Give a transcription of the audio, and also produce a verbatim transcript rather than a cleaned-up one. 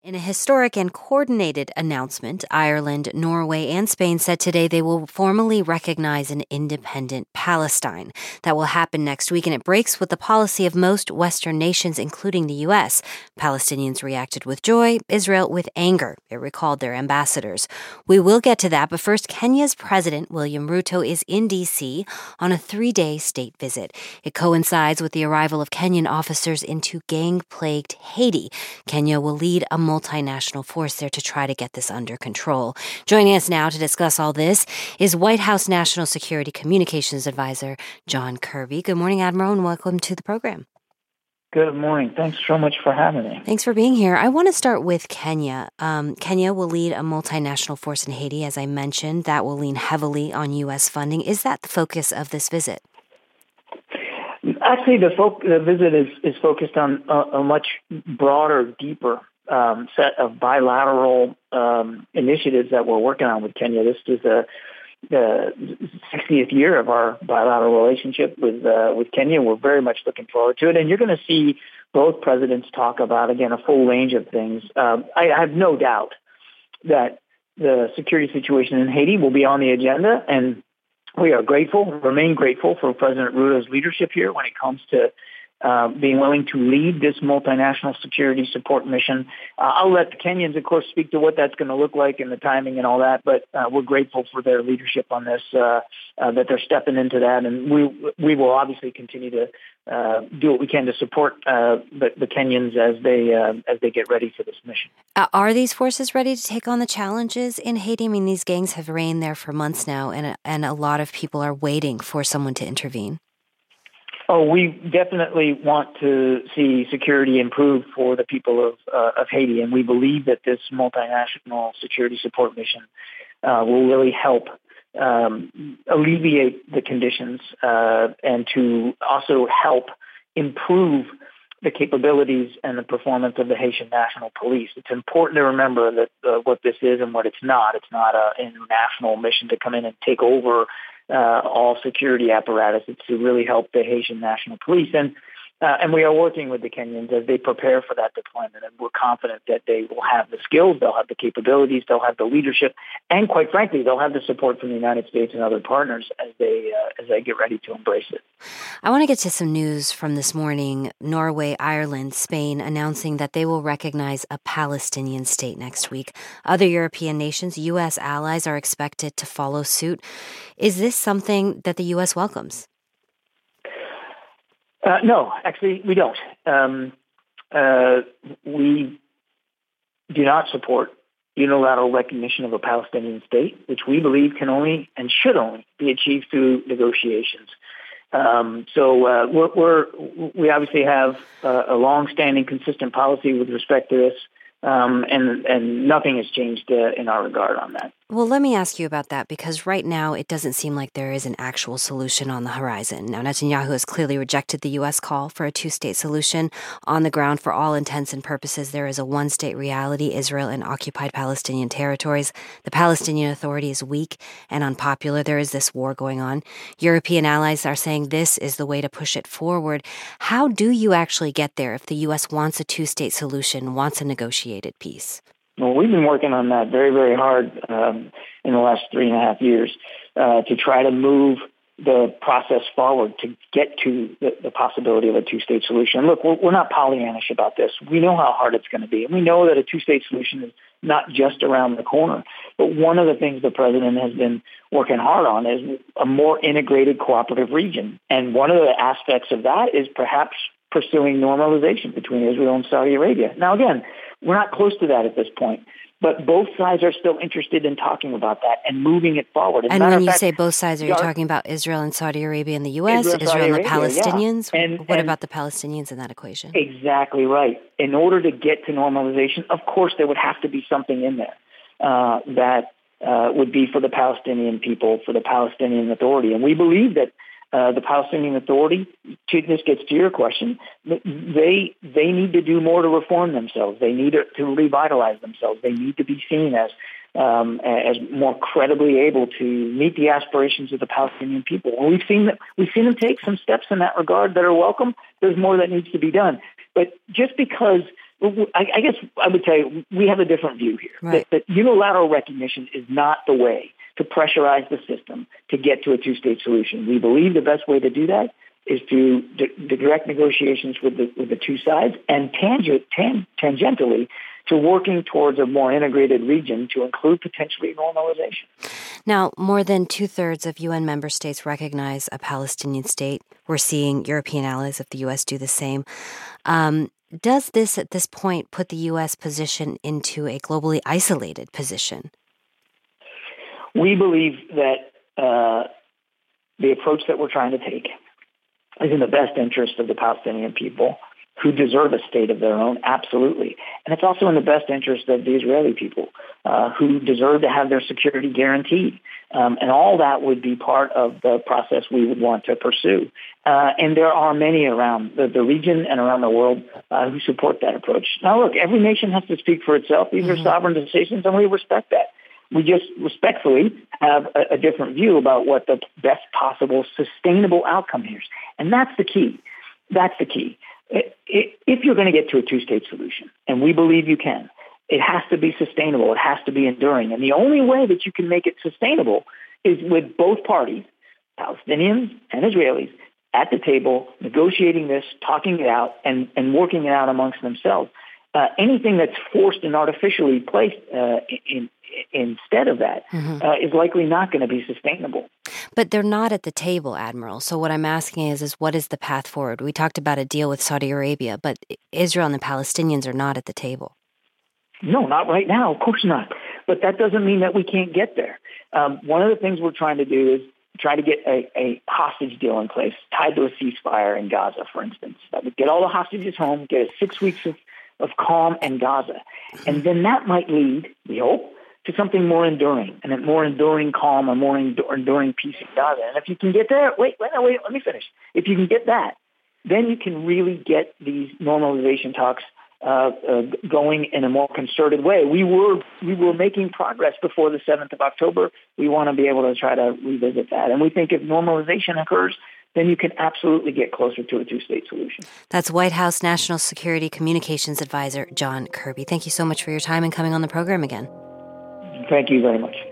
In a historic and coordinated announcement, Ireland, Norway, and Spain said today they will formally recognize an independent Palestine. That will happen next week, and it breaks with the policy of most Western nations, including the U S. Palestinians reacted with joy, Israel with anger. It recalled their ambassadors. We will get to that, but first, Kenya's President William Ruto is in D C on a three-day state visit. It coincides with the arrival of Kenyan officers into gang-plagued Haiti. Kenya will lead a multinational force there to try to get this under control. Joining us now to discuss all this is White House National Security Communications Advisor John Kirby. Good morning, Admiral, and welcome to the program. Good morning. Thanks so much for having me. Thanks for being here. I want to start with Kenya. Um, Kenya will lead a multinational force in Haiti, as I mentioned. That will lean heavily on U S funding. Is that the focus of this visit? Actually, the, fo- the visit is, is focused on a, a much broader, deeper Um, set of bilateral um, initiatives that we're working on with Kenya. This is the, the sixtieth year of our bilateral relationship with uh, with Kenya. We're very much looking forward to it, and you're going to see both presidents talk about, again, a full range of things. Um, I, I have no doubt that the security situation in Haiti will be on the agenda, and we are grateful, remain grateful for President Ruto's leadership here when it comes to Uh, being willing to lead this multinational security support mission. Uh, I'll let the Kenyans, of course, speak to what that's going to look like and the timing and all that, but uh, we're grateful for their leadership on this, uh, uh, that they're stepping into that, and we we will obviously continue to uh, do what we can to support uh, the, the Kenyans as they uh, as they get ready for this mission. Uh, are these forces ready to take on the challenges in Haiti? I mean, these gangs have reigned there for months now, and and a lot of people are waiting for someone to intervene. Oh, we definitely want to see security improve for the people of uh, of Haiti, and we believe that this multinational security support mission uh, will really help um, alleviate the conditions uh, and to also help improve the capabilities and the performance of the Haitian National Police. It's important to remember that uh, what this is and what it's not. It's not an international mission to come in and take over Uh, all security apparatus. It's to really help the Haitian National Police. And uh, and we are working with the Kenyans as they prepare for that deployment. And we're confident that they will have the skills, they'll have the capabilities, they'll have the leadership, and quite frankly, they'll have the support from the United States and other partners as they uh, as they get ready to embrace it. I want to get to some news from this morning. Norway, Ireland, Spain announcing that they will recognize a Palestinian state next week. Other European nations, U S allies, are expected to follow suit. Is this something that the U S welcomes? Uh, no, actually, we don't. Um, uh, we do not support unilateral recognition of a Palestinian state, which we believe can only and should only be achieved through negotiations. Um, so uh, we're, we're, we obviously have uh, a long-standing, consistent policy with respect to this, um, and, and nothing has changed uh, in our regard on that. Well, let me ask you about that, because right now it doesn't seem like there is an actual solution on the horizon. Now, Netanyahu has clearly rejected the U S call for a two-state solution. On the ground, for all intents and purposes, there is a one-state reality, Israel and occupied Palestinian territories. The Palestinian Authority is weak and unpopular. There is this war going on. European allies are saying this is the way to push it forward. How do you actually get there if the U S wants a two-state solution, wants a negotiated peace? Well, we've been working on that very, very hard um, in the last three and a half years uh, to try to move the process forward to get to the, the possibility of a two-state solution. Look, we're, we're not Pollyannish about this. We know how hard it's going to be. And we know that a two-state solution is not just around the corner. But one of the things the president has been working hard on is a more integrated cooperative region. And one of the aspects of that is perhaps pursuing normalization between Israel and Saudi Arabia. Now, again, we're not close to that at this point, but both sides are still interested in talking about that and moving it forward. As and when you fact, say both sides, are you talking about Israel and Saudi Arabia and the U S, Israel, Israel and the Arabia, Palestinians? Yeah. And, what and about the Palestinians in that equation? Exactly right. In order to get to normalization, of course, there would have to be something in there uh, that uh, would be for the Palestinian people, for the Palestinian Authority. And we believe that Uh, the Palestinian Authority, to, this gets to your question, they they need to do more to reform themselves. They need to, to revitalize themselves. They need to be seen as um, as more credibly able to meet the aspirations of the Palestinian people. And we've seen that we've seen them take some steps in that regard that are welcome. There's more that needs to be done. But just because I, I guess I would tell you we have a different view here. Right. That, that unilateral recognition is not the way to pressurize the system to get to a two-state solution. We believe the best way to do that is through the, the direct negotiations with the, with the two sides and tangent, tan, tangentially to working towards a more integrated region to include potentially normalization. Now, more than two-thirds of U N member states recognize a Palestinian state. We're seeing European allies of the U S do the same. Um, does this, at this point, put the U S position into a globally isolated position? We believe that uh, the approach that we're trying to take is in the best interest of the Palestinian people, who deserve a state of their own, absolutely. And it's also in the best interest of the Israeli people, uh, who deserve to have their security guaranteed. Um, and all that would be part of the process we would want to pursue. Uh, and there are many around the, the region and around the world uh, who support that approach. Now, look, every nation has to speak for itself. These mm-hmm. are sovereign decisions, and we respect that. We just respectfully have a, a different view about what the best possible sustainable outcome is. And that's the key. That's the key. If you're going to get to a two-state solution, and we believe you can, it has to be sustainable. It has to be enduring. And the only way that you can make it sustainable is with both parties, Palestinians and Israelis, at the table, negotiating this, talking it out, and, and working it out amongst themselves. Uh, anything that's forced and artificially placed uh, in, in, instead of that mm-hmm. uh, is likely not going to be sustainable. But they're not at the table, Admiral. So what I'm asking is, is what is the path forward? We talked about a deal with Saudi Arabia, but Israel and the Palestinians are not at the table. No, not right now. Of course not. But that doesn't mean that we can't get there. Um, one of the things we're trying to do is try to get a, a hostage deal in place tied to a ceasefire in Gaza, for instance. That would get all the hostages home, get us six weeks of, of calm in Gaza. And then that might lead, we hope, to something more enduring, and a more enduring calm, a more enduring peace in Gaza. And if you can get there, wait, wait, wait, let me finish. If you can get that, then you can really get these normalization talks uh, uh, going in a more concerted way. We were we were making progress before the seventh of October. We want to be able to try to revisit that. And we think if normalization occurs, then you can absolutely get closer to a two-state solution. That's White House National Security Communications Advisor John Kirby. Thank you so much for your time and coming on the program again. Thank you very much.